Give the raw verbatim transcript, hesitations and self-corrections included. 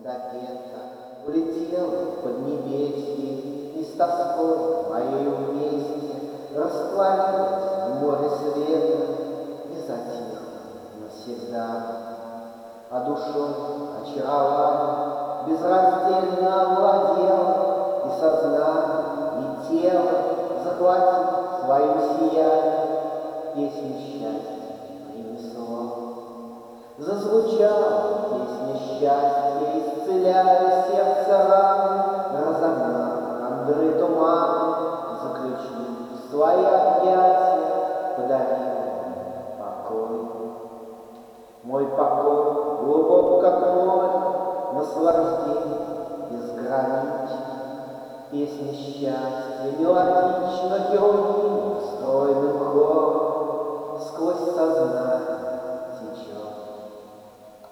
Да это улетел в поднебесье, и с тоской моей вместе растворилось в море света и затихло навсегда. А душой очарование безраздельно овладело, и сознание, и тело захватив своим сиянием, песню счастья принесло. Зазвучала песня счастья, исцеляя сердце раны, разогнав хандры туманы, заключив в свои объятия, подарил мне покой. Мой покой глубок, как море, наслаждение безгранично. Песня счастья мелодична, герои